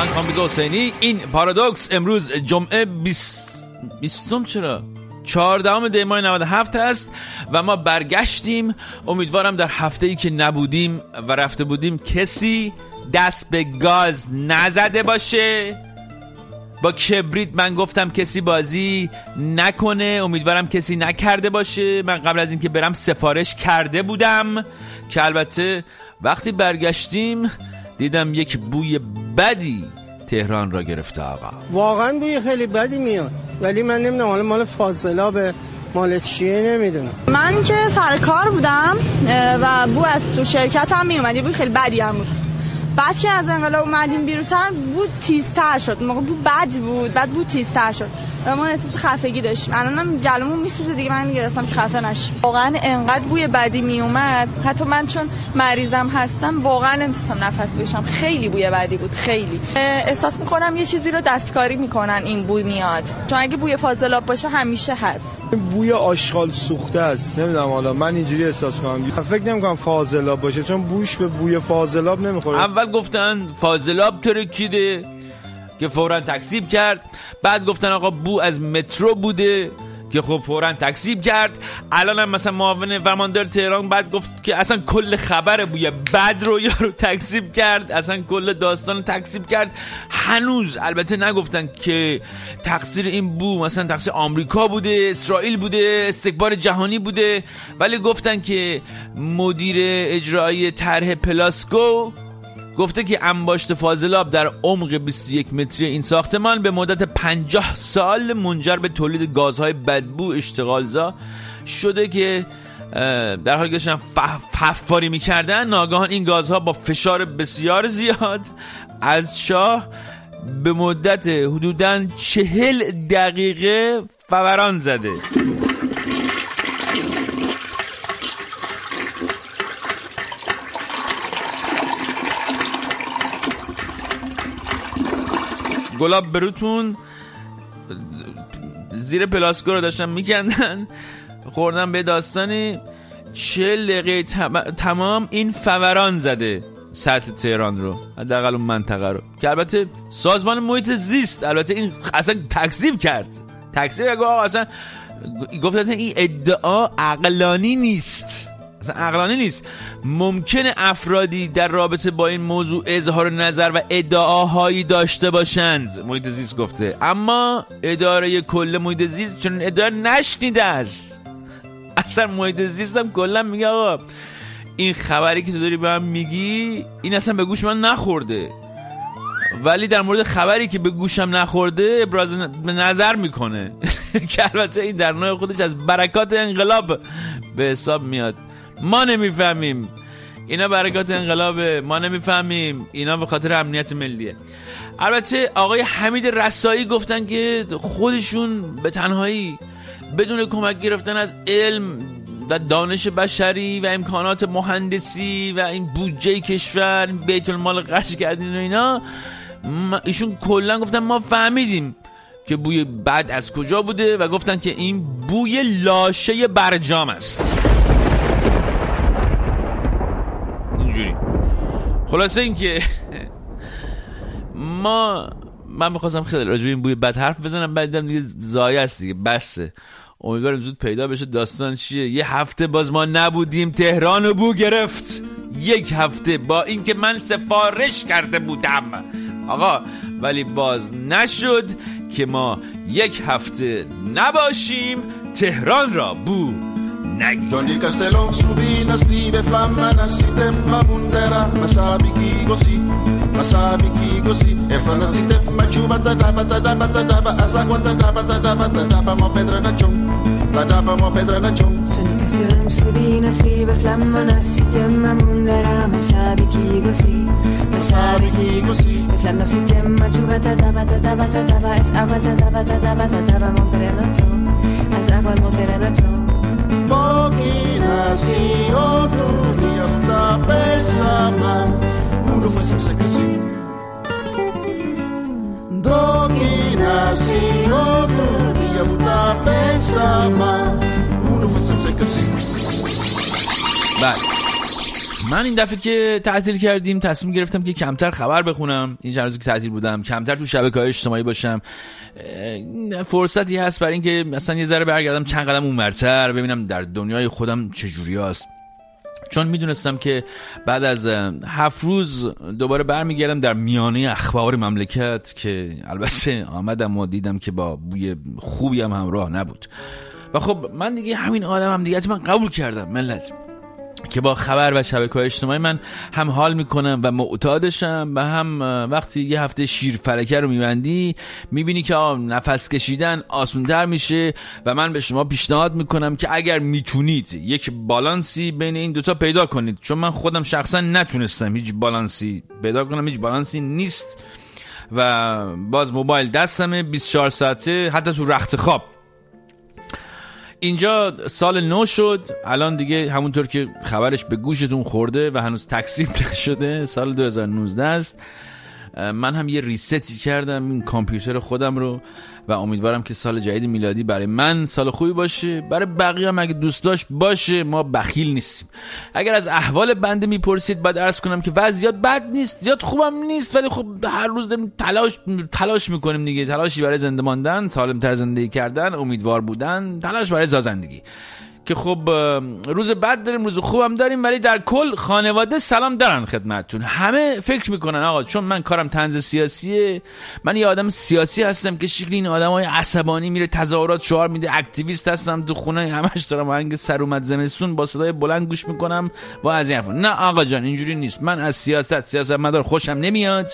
من کامبیز حسینی. این پارادوکس امروز جمعه 20 چرا 14 دی ماه 97 است و ما برگشتیم. امیدوارم در هفته‌ای که نبودیم و رفته بودیم کسی دست به گاز نزده باشه. با کبریت من گفتم کسی بازی نکنه، امیدوارم کسی نکرده باشه. من قبل از اینکه برم سفارش کرده بودم که البته وقتی برگشتیم دیدم یک بوی بدی تهران را گرفته. آقا واقعا بوی خیلی بدی میاد، ولی من نمیدونم حالا مال فاضلاب مال چیه نمیدونم. من که سر کار بودم و بو از تو شرکت هم میومد، بوی خیلی بدی هم بود. بعد که از انقلاب اومدیم بیرون‌تر بود تیزتر شد. موقع بود بد بود، بعد بود تیزتر شد و ما احساس خفگی داشتیم. الانم جلومون میسوزه دیگه، من میگرفتم که خفه نشیم. واقعا انقدر بوی بدی میومد، حتی من چون مریضم هستم واقعا نمیتونستم نفس بکشم. خیلی بوی بدی بود، خیلی. احساس میکنم یه چیزی رو دستکاری میکنن این بوی میاد، چون اگه بوی فاضلاب باشه همیشه هست. بوی آشغال سوخته است. نمیدونم، حالا من اینجوری احساس میکنم. فکر نمیکنم فاضلاب باشه، چون بوش به بوی فاضلاب نمیخوره. اول گفتن فاضلاب ترکیده که فوراً تکذیب کرد، بعد گفتن آقا بو از مترو بوده که خب فوراً تکذیب کرد. الان هم مثلا معاون فرماندار تهران بعد گفت که اصلا کل خبر بوی بد رو یارو تکذیب کرد، اصلا کل داستان رو تکذیب کرد. هنوز البته نگفتن که تقصیر این بو مثلا تقصیر آمریکا بوده، اسرائیل بوده، استکبار جهانی بوده، ولی گفتن که مدیر اجرایی طرح پلاسکو گفته که انباشت فاضلاب در عمق 21 متری این ساختمان به مدت 50 سال منجر به تولید گازهای بدبو اشتغالزا شده که در حالی که داشتن حفاری میکردن ناگهان این گازها با فشار بسیار زیاد از چاه به مدت حدوداً 40 دقیقه فوران زده. گلاب بروتون زیر پلاسکو رو داشتن میکندن، خوردن به داستانی 40 دقیقه تمام این فوران زده سطح تهران رو، حداقل اون منطقه رو، که البته سازمان محیط زیست البته این اصلا تکذیب کرد. تکذیب آقا اصلا گفت این ادعا عقلانی نیست، اصلا عقلانی نیست. ممکنه افرادی در رابطه با این موضوع اظهار نظر و ادعاهایی داشته باشند، محیط زیست گفته، اما اداره کل محیط زیست چون ادعا نشنیده است. اصلا محیط زیست هم کلا میگه آقا این خبری که تو داری به من میگی این اصلا به گوش من نخورده، ولی در مورد خبری که به گوشم نخورده ابراز نظر میکنه که البته این در نوع خودش از برکات انقلاب به حساب میاد. ما نمیفهمیم اینا برکات انقلاب، ما نمیفهمیم اینا به خاطر امنیت ملیه. البته آقای حمید رسایی گفتن که خودشون به تنهایی بدون کمک گرفتن از علم و دانش بشری و امکانات مهندسی و این بودجه کشور بیت المال خرج کردین و اینا، ایشون کلا گفتن ما فهمیدیم که بوی بد از کجا بوده و گفتن که این بوی لاشه برجام است. اینجوری خلاصه این که من میخواستم خیلی راجع به این بوی بد حرف بزنم، بعدم دیگه ضایع است دیگه، بسه. امیدوارم زود پیدا بشه داستان چیه. یه هفته باز ما نبودیم، تهران رو بو گرفت. یک هفته با اینکه من سفارش کرده بودم آقا، ولی باز نشد که ما یک هفته نباشیم تهران را بو نگیم. Togli il castello subì una stive flamma nassi temma mundera ma sabi chi così e fra nassi temma giuba tadaba asagua tadaba mo pedra na chon Togli il castello subì una stive flamma nassi temma mundera ma sabi chi così e fra nassi temma giuba tadaba asagua tadaba mo pedra na chon asagua mo pedra na chon. Pochi nasi outro dia da pesama mundo foi sempre così. Pochi nasi outro dia da pesama mundo foi sempre così. بله من این دفعه که تعطیل کردیم تصمیم گرفتم که کمتر خبر بخونم. این چند روزی که تعطیل بودم کمتر تو شبکه‌های اجتماعی باشم. فرصتی هست برای اینکه مثلا یه ذره برگردم چند قدم اونورتر ببینم در دنیای خودم چجوری است. چون میدونستم که بعد از 7 روز دوباره برمیگردم در میانه اخبار مملکت که البته آمدم و دیدم که با بوی خوبی هم همراه نبود. و خب من دیگه همین آدمم دیگه، من قبول کردم ملت که با خبر و شبکه‌های اجتماعی من هم حال میکنم و معتادشم و هم وقتی یه هفته شیر فلکه رو میبندی میبینی که نفس کشیدن آسان‌تر میشه. و من به شما پیشنهاد میکنم که اگر میتونید یک بالانسی بین این دوتا پیدا کنید، چون من خودم شخصا نتونستم هیچ بالانسی پیدا کنم، هیچ بالانسی نیست و باز موبایل دستمه 24 ساعته حتی تو رخت خواب. اینجا سال نو شد، الان دیگه همونطور که خبرش به گوشتون خورده و هنوز تکذیب نشده سال 2019 است. من هم یه ریستی کردم این کامپیوتر خودم رو و امیدوارم که سال جدید میلادی برای من سال خوبی باشه، برای بقیه هم اگه دوست داشت باشه. ما بخیل نیستیم. اگر از احوال بنده میپرسید باید عرض کنم که وضعیت بد نیست، زیاد خوبم نیست، ولی خب هر روز داریم تلاش میکنیم دیگه. تلاشی برای زنده ماندن، سالم‌تر زندگی کردن، امیدوار بودن، تلاش برای زندگی. که خب روز بد داریم، روز خوبم داریم، ولی در کل خانواده سلام دارن خدمتتون. همه فکر میکنن آقا چون من کارم طنز سیاسیه، من یه آدم سیاسی هستم که شکلی این آدمای عصبانی میره تظاهرات شعار میده، اکتیویست هستم تو خونه همش دارم آهنگ سر اومد زمستون با صدای بلند گوش میکنم و از این حرفا. نه آقا جان اینجوری نیست. من از سیاستمدار خوشم نمیاد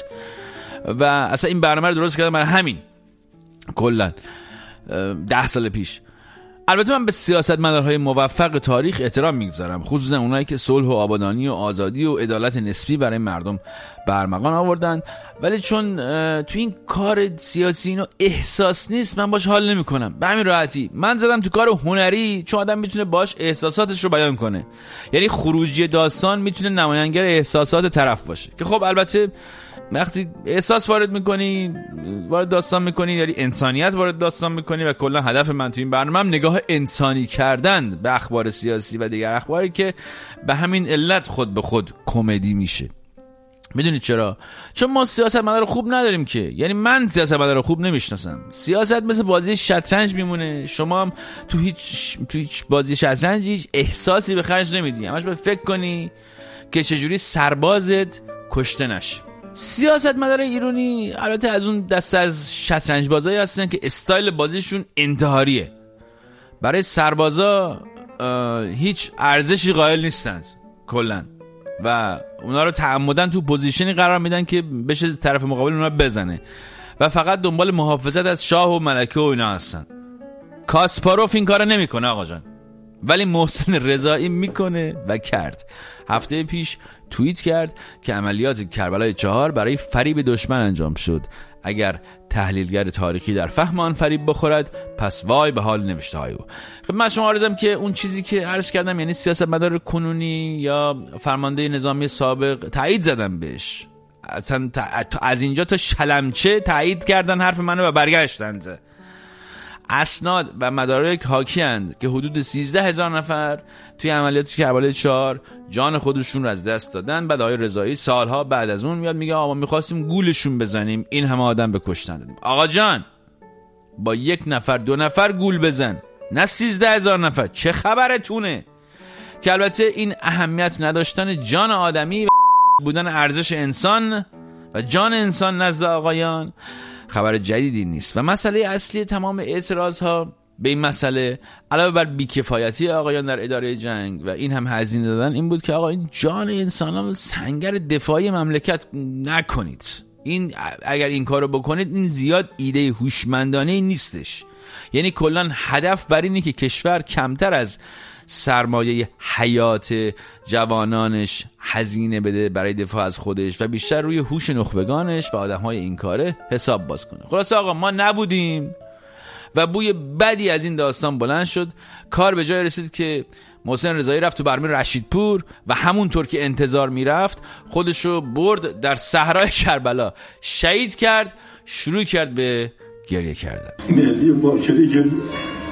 و اصلا این برنامه رو درست کردم برای همین کلا 10 سال پیش. البته من به سیاستمدارهای موفق تاریخ احترام میگذارم، خصوصا اونایی که صلح و آبادانی و آزادی و عدالت نسبی برای مردم برمغان آوردن، ولی چون تو این کار سیاسی اینو احساس نیست من باش حال نمیکنم. به همین راحتی من زدم تو کار هنری، چون آدم میتونه باش احساساتش رو بیان کنه. یعنی خروجی داستان میتونه نماینگر احساسات طرف باشه که خب البته وقتی احساس وارد داستان میکنی، یعنی انسانیت وارد داستان میکنی و کلا هدف من تو این برنامه نگاه انسانی کردن به اخبار سیاسی و دیگر اخباری که به همین علت خود به خود کمدی میشه. میدونید چرا؟ چون ما سیاستمدار خوب نداریم که، یعنی من سیاستمدار خوب نمیشناسم. سیاست مثل بازی شطرنج میمونه، شما هم تو هیچ بازی شطرنج هیچ احساسی به خرج نمیدی، همش باید فکر کنی که چجوری سربازت کشته نشه. سیاستمدار ایرانی البته از اون دسته از شطرنج بازایی هستن که استایل بازیشون انتحاریه. برای سربازا هیچ ارزشی قائل نیستن کلا و اونا رو تعمدن تو پوزیشنی قرار میدن که بشه طرف مقابل اونا بزنه و فقط دنبال محافظت از شاه و ملکه و اینا هستن. کاسپاروف این کارو نمیکنه آقا جان، ولی محسن رضایی میکنه و کرد. هفته پیش توییت کرد که عملیات کربلای 4 برای فریب دشمن انجام شد. اگر تحلیلگر تاریخی در فهم آن فریب بخورد پس وای به حال نوشته های او. خب من شما عرضم که اون چیزی که عرض کردم، یعنی سیاستمدار کنونی یا فرمانده نظامی سابق تایید زدم بهش، اصلا از اینجا تا شلمچه تایید کردن حرف منو و برگشتند. اسناد و مدارک حاکی‌اند که حدود 13,000 نفر توی عملیات کربلای 4 جان خودشون رو از دست دادن. بعد آقای رضایی سالها بعد از اون میاد میگه آقا ما می‌خواستیم گولشون بزنیم، این همه آدم به کشتن دادیم. آقا جان با 1 نفر 2 نفر گول بزن، نه 13,000 نفر. چه خبرتونه؟ که البته این اهمیت نداشتن جان آدمی و بودن ارزش انسان و جان انسان نزد آقایان خبر جدیدی نیست و مسئله اصلی تمام اعتراض ها به این مسئله علاوه بر بیکفایتی آقایان در اداره جنگ و این هم هزینه دادن این بود که آقا این جان انسانان سنگر دفاعی مملکت نکنید. این اگر این کارو بکنید این زیاد ایده هوشمندانه نیستش. یعنی کلا هدف بر اینه که کشور کمتر از سرمایه حیات جوانانش هزینه بده برای دفاع از خودش و بیشتر روی هوش نخبگانش و آدم‌های این کاره حساب باز کنه. خلاص آقا ما نبودیم و بوی بدی از این داستان بلند شد. کار به جای رسید که محسن رضایی رفت تو برنامه رشیدپور و همونطور که انتظار میرفت خودشو برد در صحرای کربلا، شهید کرد، شروع کرد به گریه کردن. مهدی باکری که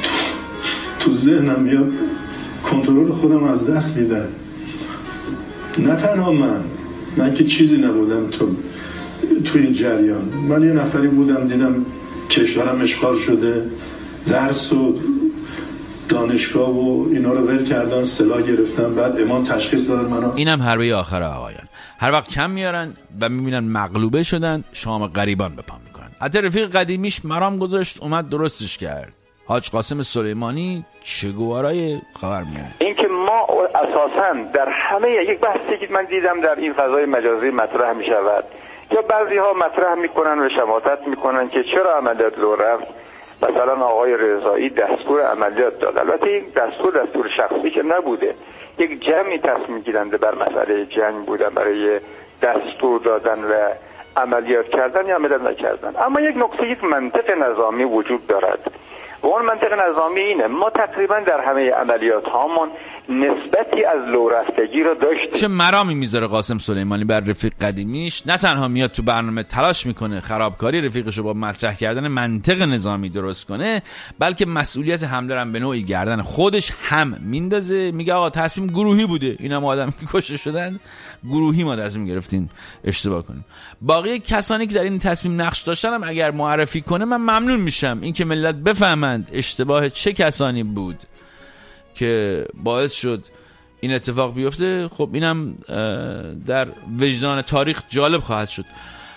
تو ذهنم میاد کنترل خودم از دست میدم. نه تنها من که چیزی نبودم تو این جریان. من یه نفری بودم دیدم کشورم اشغال شده، درس و دانشگاه و اینا رو ول کردن، سلاح گرفتن، بعد امام تشخیص دادن منو. اینم حربه آخر آقایان. هر وقت کم میارن و میبینن مغلوبه شدن، شام غریبان به پا میکنن. حتی رفیق قدیمیش مرام گذاشت، اومد درستش کرد. حاج قاسم سلیمانی چگوارای خبر میاد. این که ما اساساً در همه یک بحثی که من دیدم در این فضای مجازی مطرح میشود یا بعضی ها مطرح میکنن و شماتت میکنن که چرا عملیات لو رفت. مثلا آقای رضایی دستور عملیات داد. البته این دستور شخصی که نبوده، یک جمعی تصمیم گیرنده بر مسئله جنگ بودن برای دستور دادن و عملیات کردن یا عملیات نکردن. اما یک نکته، یک منطق نظامی وجود دارد و اون منطق نظامی اینه: ما تقریبا در همه عملیات هامون نسبتی از لو رفتگی رو داشتیم. چه مرامی میذاره قاسم سلیمانی بر رفیق قدیمیش؟ نه تنها میاد تو برنامه تلاش میکنه خرابکاری رفیقشو با مطرح کردن منطق نظامی درست کنه، بلکه مسئولیت حمله رو به نوعی گردن خودش هم میندازه. میگه آقا تصمیم گروهی بوده، اینا ما آدم که کشته شدن گروهی ما تصمیم گرفتین اشتباه کنیم. باقی کسانی که در این تصمیم نقش داشتن هم اگر معرفی کنه من ممنون میشم، این که ملت بفهمند اشتباه چه کسانی بود که باعث شد این اتفاق بیفته. خب اینم در وجدان تاریخ جالب خواهد شد.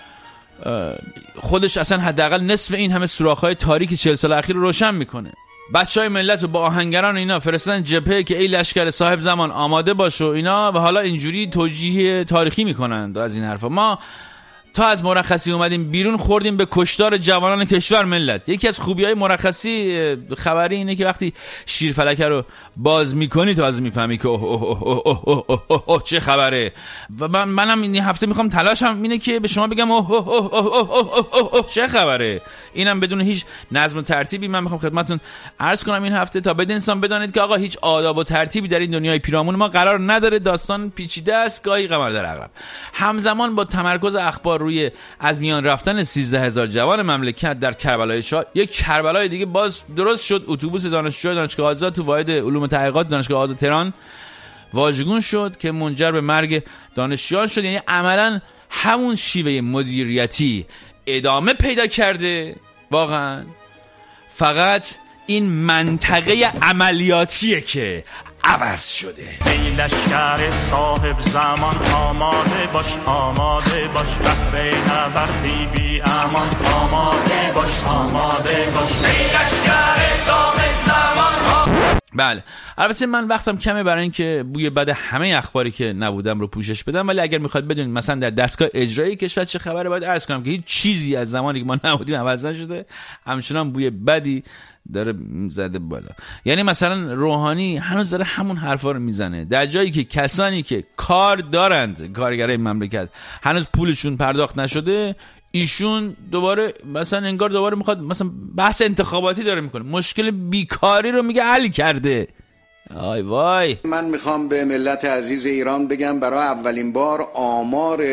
خودش اصلا حداقل نصف این همه سوراخ‌های تاریکی 40 سال اخیر رو روشن میکنه. بچهای ملت رو با آهنگران اینا فرستادن جبهه که ای لشکر صاحب زمان آماده باش و اینا، و حالا اینجوری توجیه تاریخی میکنن از این حرفا. ما تا از مرخصی اومدیم بیرون خوردیم به کشتار جوانان کشور ملت. یکی از خوبی‌های مرخصی خبری اینه که وقتی شیرفلکه رو باز میکنی تو از میفهمی که اوه چه خبره. و منم این هفته میخوام تلاشم اینه که به شما بگم اوه چه خبره. اینم بدون هیچ نظم و ترتیبی من میخوام خدمتتون عرض کنم این هفته، تا بده انسان بدانید که آقا هیچ آداب و ترتیبی در این دنیای پیرامون ما قرار نداره. داستان پیچیده است، گاهی قمر در عقرب. همزمان با تمرکز اخبار روی از میان رفتن 13,000 جوان مملکت در کربلای 4، یک کربلای دیگه باز درست شد. اتوبوس دانشجوی دانشگاه آزاد تو واحد علوم تحقیقات دانشگاه آزاد تهران واژگون شد که منجر به مرگ دانشجویان شد. یعنی عملا همون شیوه مدیریتی ادامه پیدا کرده. واقعا فقط این منطقه عملیاتیه که عوض شده. ای لشکر صاحب زمان آماده باش، آماده باش، بحر نبردی بی امان، آماده باش، آماده باش، ای لشکر صاحب زمان. بله البته من وقتم کمه برای اینکه بوی بد همه اخباری که نبودم رو پوشش بدم، ولی اگر میخواد بدونید مثلا در دستگاه اجرایی کشور چه خبره، باید عرض کنم که هیچ چیزی از زمانی که ما نبودیم عوض نشده، همچنان بوی بدی داره زده بالا. یعنی مثلا روحانی هنوز داره همون حرفا رو میزنه در جایی که کسانی که کار دارند، کارگرای مملکت، هنوز پولشون پرداخت نشده، ایشون دوباره مثلا انگار دوباره میخواد مثلا بحث انتخاباتی داره میکنه، مشکل بیکاری رو میگه حل کرده. آی وای. من میخوام به ملت عزیز ایران بگم برای اولین بار آمار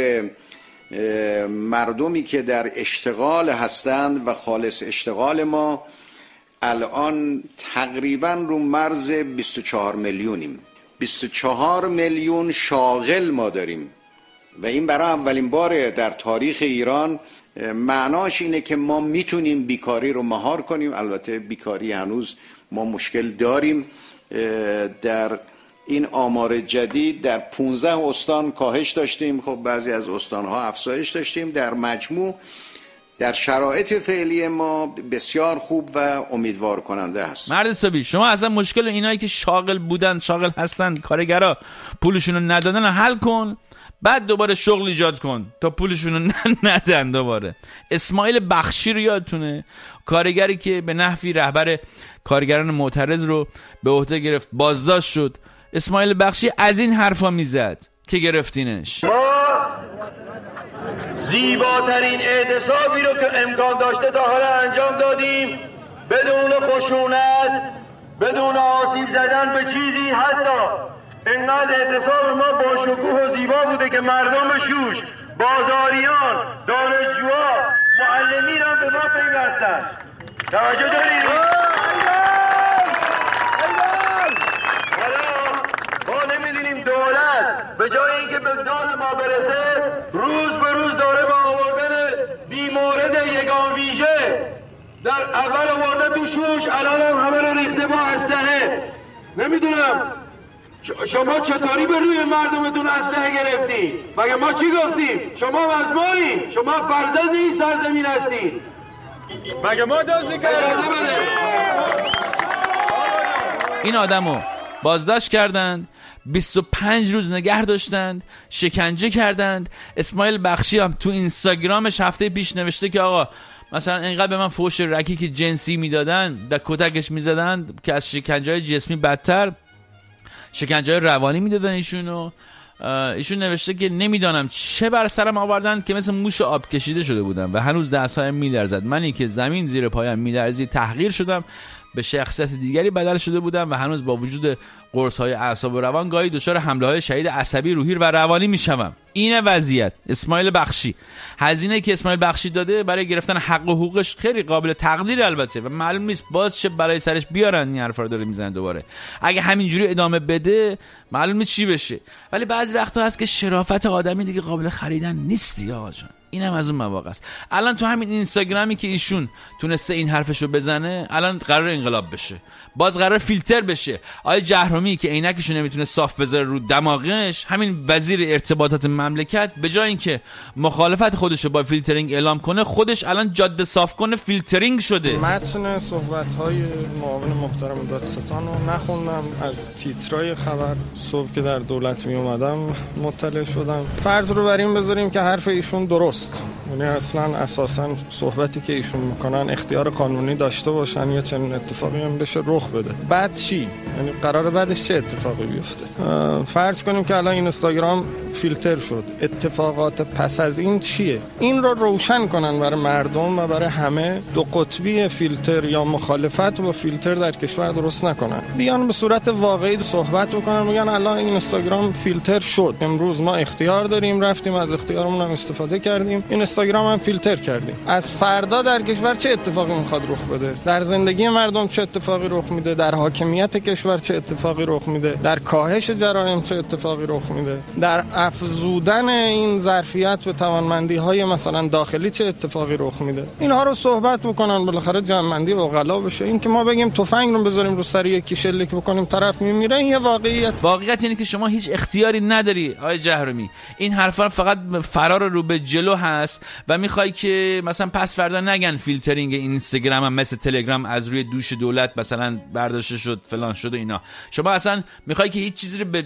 مردمی که در اشتغال هستند و خالص اشتغال ما الان تقریبا رو مرز 24 میلیونیم. 24 میلیون شاغل ما داریم و این برای اولین باره در تاریخ ایران. معناش اینه که ما میتونیم بیکاری رو مهار کنیم. البته بیکاری هنوز ما مشکل داریم. در این آمار جدید در 15 استان کاهش داشتیم، خب بعضی از استانها افزایش داشتیم. در مجموع در شرایط فعلی ما بسیار خوب و امیدوار کننده است. مرد حسابی شما اصلا مشکل اینایی که شاغل بودن، شاغل هستن، کارگرا پولشون رو ندادن حل کن، بعد دوباره شغل ایجاد کن تا پولشون رو ندن دوباره. اسماعیل بخشی رو یادتونه، کارگری که به نحوی رهبر کارگران معترض رو به عهده گرفت، بازداشت شد. اسماعیل بخشی از این حرفا میزد که گرفتینش. ما زیباترین اعتصابی رو که امکان داشته تا حالا انجام دادیم، بدون خشونت، بدون آسیب زدن به چیزی. حتی اینقدر اعتصاب ما با شکوه و زیبا بوده که مردم شوش، بازاریان، دانشجوها، معلمین هم به ما پیوستن. توجه دارید؟ حالا ما نمیدونیم عدالت به جای اینکه به داد ما برسه روز به روز داره با آوردن بیمورد یگان ویژه در اول آورده تو شوش، الان هم همه رو ریخته با اسلحه. نمیدونم شما چطوری به روی مردمتون اسلحه گرفتی؟ مگه ما چی گفتیم؟ شما از مایی؟ شما فرزند این سرزمین هستی؟ مگه ما دزدی کردیم؟ این آدمو بازداشت کردند، 25 روز نگه داشتند، شکنجه کردند. اسماعیل بخشی هم تو اینستاگرامش هفته پیش نوشته که آقا مثلا اینقدر به من فحش رکیک جنسی میدادن، در کتکش میزدن که از شکنجه‌های جسمی بدتر شکنجه‌های روانی میدادن ایشونو. ایشون نوشته که نمیدانم چه بر سرم آوردن که مثل موش آب کشیده شده بودم و هنوز دستهایم میلرزد. منی که زمین زیر پایم میلرزید تحقیر شدم، به شخصیت دیگری بدل شده بودم و هنوز با وجود قرص‌های اعصاب و روان گاهی دچار حمله‌های شدید عصبی، روحی و روانی میشوم. این وضعیت. اسماعیل بخشی. هزینه‌ای که اسماعیل بخشی داده برای گرفتن حق و حقوقش خیلی قابل تقدیر البته و معلوم نیست باز چه برای سرش بیارن. این حرفا رو داره میزنه دوباره. اگه همینجوری ادامه بده معلوم نیست چی بشه. ولی بعضی وقتا هست که شرافت آدمی دیگه قابل خریدن نیستی آقا جان. اینم از اون مواقع است. الان تو همین اینستاگرامی که ایشون تونسته این حرفشو بزنه، الان قرار انقلاب بشه، باز قرار فیلتر بشه. آقای جهرومی که عینکشو نمیتونه صاف بذاره رو دماغش، همین وزیر ارتباطات مملکت، به جای اینکه مخالفت خودشو با فیلترینگ اعلام کنه، خودش الان جاده صاف کنه فیلترینگ شده. متن صحبت‌های معاون محترم دادستان رو نخوندم، از تیترای خبر صبح که در دولت می اومدم مطلع شدم. فرض رو بر این بذاریم که حرف ایشون درست، یعنی اصلا اساسا صحبتی که ایشون میکنن اختیار قانونی داشته باشن یا چنین اتفاقی هم بشه رخ بده. بعد چی؟ یعنی قراره بعدش چه اتفاقی بیفته؟ فرض کنیم که الان اینستاگرام فیلتر شد، اتفاقات پس از این چیه؟ این رو روشن کنن برای مردم و برای همه. دو قطبی فیلتر یا مخالفت با فیلتر در کشور درست نکنن، بیان به صورت واقعی صحبت بکنن، میگن الان اینستاگرام فیلتر شد، امروز ما اختیار داریم، رفتیم از اختیارمون هم استفاده کردیم، اینستاگرام هم فیلتر کردیم. از فردا در کشور چه اتفاقی میخواد رخ بده؟ در زندگی مردم چه اتفاقی رخ میده؟ در حاکمیت کشور چه اتفاقی رخ میده؟ در کاهش جرایم چه اتفاقی رخ میده؟ در افزودن این ظرفیت به توانمندی‌های مثلا داخلی چه اتفاقی رخ میده؟ اینها رو صحبت بکنن، بالاخره جمع‌بندی عقلا بشه. این که ما بگیم تفنگ رو بذاریم رو سر یکی شلیک بکنیم طرف میمیره، این یه واقعیت اینه که شما هیچ اختیاری نداری آقای جهرومی. این حرفا فقط فرار رو به جلو هست و میخوای که مثلا پس فردا نگن فیلترینگ اینستاگرام هم مثل تلگرام از روی دوش دولت مثلا برداشته شد فلان شد و اینا. شما اصلا میخوای که هیچ چیزی رو به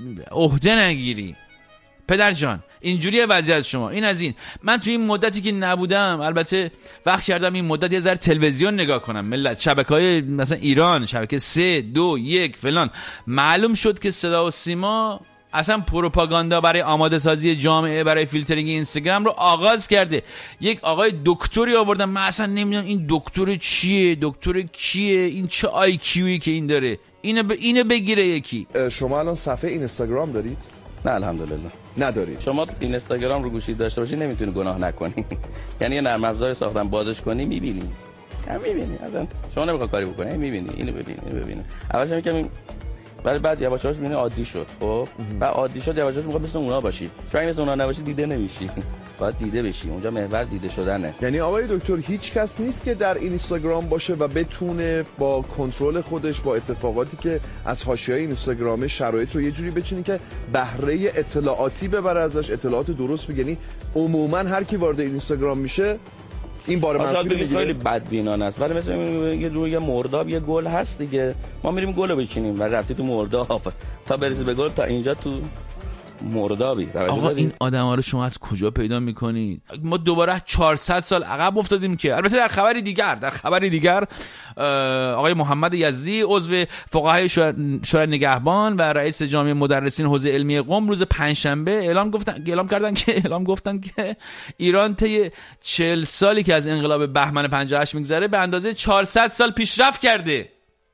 عهده نگیری. پدر جان اینجوریه وضعیت شما. این از این. من تو این مدتی که نبودم البته وقت کردم این مدت یه ذره تلویزیون نگاه کنم. ملت شبکه‌های مثلا ایران، شبکه 3 2 1 فلان، معلوم شد که صدا و سیما اصلا پروپاگاندا برای آماده سازی جامعه برای فیلترینگ اینستاگرام رو آغاز کرده. یک آقای دکتری آوردن، من اصلا نمیدونم این دکتر چیه، دکتر کیه، این چه آی کیویی که این داره، اینو بگیره یکی. شما الان صفحه اینستاگرام دارید؟ نه الحمدلله ندارید. شما اینستاگرام رو گوشی داشته باشی نمیتونی گناه نکنی. یعنی نرم افزار ساختن بازش کنی میبینی. میبینی اصلا شما نمیخوای کاری بکنی، میبینی اینو ببینی. اولش میگم ولی بعد یواش یواش میبینی عادی شد. خب بعد عادی شد یواش یواش میخواد مثل اونا باشی. چون اگه مثل اونا نباشی دیده نمیشی. باید دیده بشی. اونجا محور دیده شدنه. یعنی آقای دکتر هیچ کس نیست که در اینستاگرام باشه و بتونه با کنترل خودش با اتفاقاتی که از حاشیه اینستاگرام شرایط رو یه جوری بچینه که بهره اطلاعاتی ببره ازش، اطلاعات درست بگه. یعنی عموما هر کی وارد اینستاگرام میشه این بار منفی رو میگیره. خیلی بدبینانه است. ولی مثلا یه روی مرداب یه گل هست دیگه، ما میریم گل بچینیم و رفتی تو مرداب تا برسی به گل، تا اینجا تو مردابی. آقا این آدما رو شما از کجا پیدا میکنید؟ ما دوباره 400 سال عقب افتادیم. که البته در خبری دیگر آقای محمد یزدی عضو فقهای شورای نگهبان و رئیس جامعه مدرسین حوزه علمی قم روز پنجشنبه اعلام گفتن که ایران طی 40 سالی که از انقلاب بهمن 58 میگذره به اندازه 400 سال پیشرفت کرده.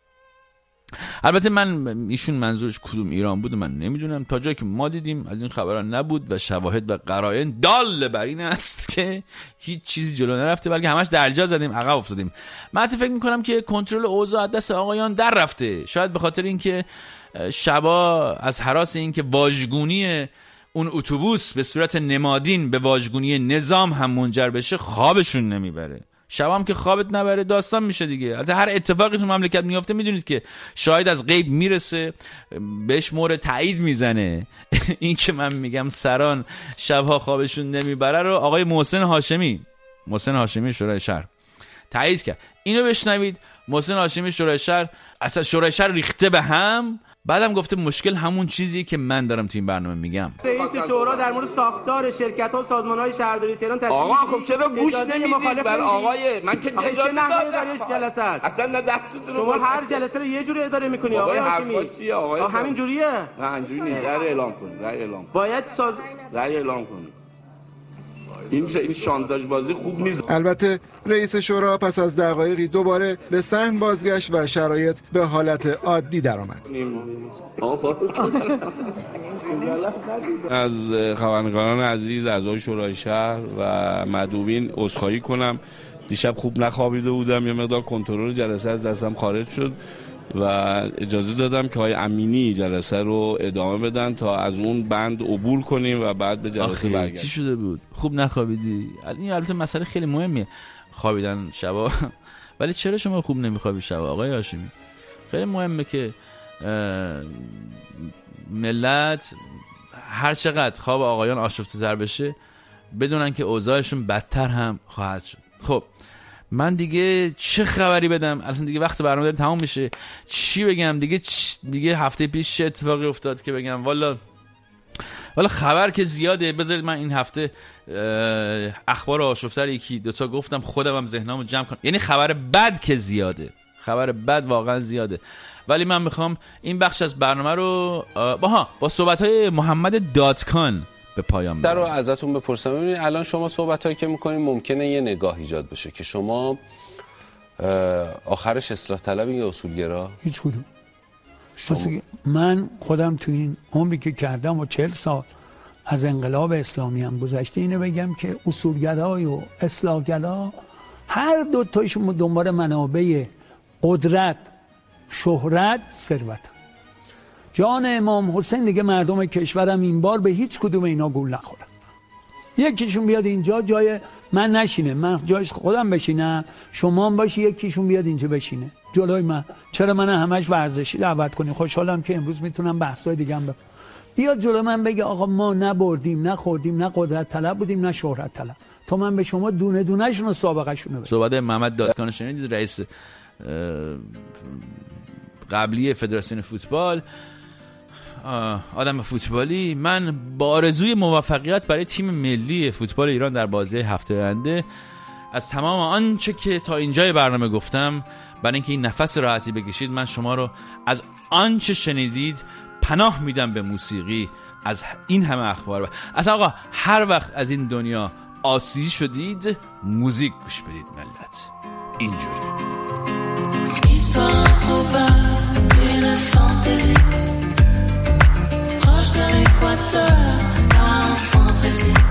البته ایشون منظورش کدوم ایران بود من نمیدونم. تا جایی که ما دیدیم از این خبران نبود و شواهد و قرائن دال بر این است که هیچ چیزی جلو نرفته، بلکه همش درجا زدیم، عقب افتادیم. من فکر میکنم که کنترل اوضاع دست آقایان در رفته، شاید به خاطر اینکه شبا از هراس این که واژگونی اون اتوبوس به صورت نمادین به واژگونی نظام هم منجر بشه خوابشون نمیبره. شب هم که خوابت نبره داستان میشه دیگه. البته هر اتفاقی تو مملکت میفته میدونید که شاید از غیب میرسه بهش مهر تایید میزنه. این که من میگم سران شبها خوابشون نمیبره رو آقای محسن هاشمی شورای شهر تایید کرد. اینو بشنوید. محسن هاشمی شورای شهر، اصلا شورای شهر ریخته به هم. بعدم گفته مشکل همون چیزی که من دارم تو این برنامه میگم. رئیس شورا در مورد ساختار شرکت‌ها و سازمان‌های شهرداری تهران تصمیم آقا خب چرا گوش نمیدید بر آقای من که اجازه ندارید جلسه است. اصلا نه دستتون شما هر جلسه رو یه جوری اداره می‌کنی آقای هاشمی. همین جوریه؟ نه همینجوری نیست. رأی اعلام کنید. باید رأی اعلام کنید. این شانتاژ بازی خوب نیست. البته رئیس شورا پس از دقایقی دوباره به صحن بازگشت و شرایط به حالت عادی درآمد. از خبرنگاران عزیز، اعضای شورای شهر و مدعوین عذرخواهی کنم. دیشب خوب نخوابیده بودم، یه مقدار کنترل جلسه از دستم خارج شد و اجازه دادم که آقای امینی جلسه رو ادامه بدن تا از اون بند عبور کنیم و بعد به جلسه برگردیم. چی شده بود؟ خوب نخوابیدی؟ این البته مسئله خیلی مهمیه خوابیدن شبا. ولی چرا شما خوب نمیخوابی شبا آقای هاشمی؟ خیلی مهمه که ملت هر چقدر خواب آقایان آشفته تر بشه بدونن که اوضاعشون بدتر هم خواهد شد. خب من دیگه چه خبری بدم؟ اصلا دیگه وقت برنامه داره تمام میشه. چی بگم دیگه هفته پیش چه اتفاقی افتاد که بگم؟ والا خبر که زیاده. بذارید من این هفته اخبار آشفتر یکی دوتا گفتم خودم هم ذهنمو جمع کنم. یعنی خبر بد که زیاده، خبر بد واقعا زیاده. ولی من میخوام این بخش از برنامه رو با صحبت‌های محمد دادکان به پایان در رو ازتون بپرسم. ببینید الان شما صحبتایی که میکنین ممکنه یه نگاه ایجاد بشه که شما آخرش اصلاح طلبی یا اصولگرا؟ هیچ کدوم. من خودم تو این عمری که کردم و 40 سال از انقلاب اسلامی هم گذشته اینو بگم که اصولگرای و اصلاحگرا هر دو تایشون دنبال منابع قدرت، شهرت، ثروت. جان امام حسین دیگه مردم کشورم این بار به هیچ کدوم اینا گول نخورن. یکیشون بیاد اینجا جای من نشینه، من جایش خودم بشینم، شما هم باشی یکیشون بیاد اینجا بشینه جلوی من. چرا من همش ورزشی دعوت کنی؟ خوشحالم که امروز میتونم بحثای دیگه هم بیاد جلوی من بگه آقا ما نه بردیم نه خوردیم نه قدرت طلب بودیم نه شهرت طلب. تو من به شما دونه دونه شون و سابقه شون بگم. صحبت محمد دادکان شنیدید، رئیس قبلی فدراسیون فوتبال، آدم فوتبالی. من با آرزوی موفقیت برای تیم ملی فوتبال ایران در بازی هفته آینده از تمام آنچه که تا اینجای برنامه گفتم، برای اینکه این نفس راحتی بکشید، من شما رو از آنچه شنیدید پناه میدم به موسیقی. از این همه اخبار اصلا آقا هر وقت از این دنیا آسیب شدید موزیک گوش بدید ملت. اینجوری l'équateur, un enfant précis.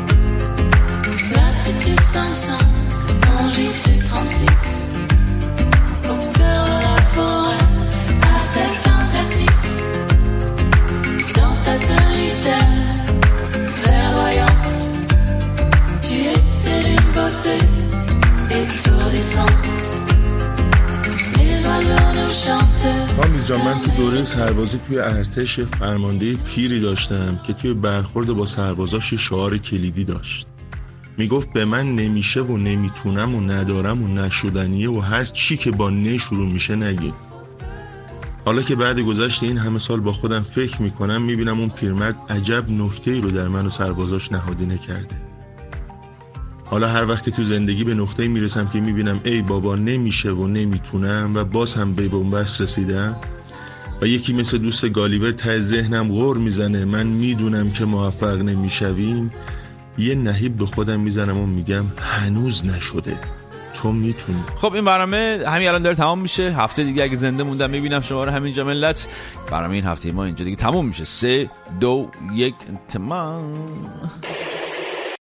Latitude 500, longitude 36. Au cœur de la forêt, à 7,6. Dans ta tenue d'air verdoyante, tu étais d'une beauté étourdissante. Les oiseaux nous chantent. کامیز جان، من تو دوره سربازی توی ارتش فرمانده پیری داشتم که توی برخورد با سربازاش شعار کلیدی داشت. میگفت به من نمیشه و نمیتونم و ندارم و نشدنیه و هر چی که با نه شروع میشه نگید. حالا که بعد گذشت این همه سال با خودم فکر میکنم، میبینم اون پیرمرد عجب نکته‌ای رو در من و سربازاش نهادینه کرده. حالا هر وقت که تو زندگی به نقطه‌ای میرسم که میبینم ای بابا نمیشه و نمیتونم و باز هم به بنبست رسیدم و یکی مثل دوست گالیور ته ذهنم غر میزنه من میدونم که موفق نمیشویم، یه نهیب به خودم میزنم و میگم هنوز نشده، تو میتونی. خب این برنامه همین الان داره تمام میشه. هفته دیگه اگه زنده موندم میبینم شما رو همینجا ملت. برنامه این هفته ما اینجا دیگه تمام میشه. 3 2 1 تمام.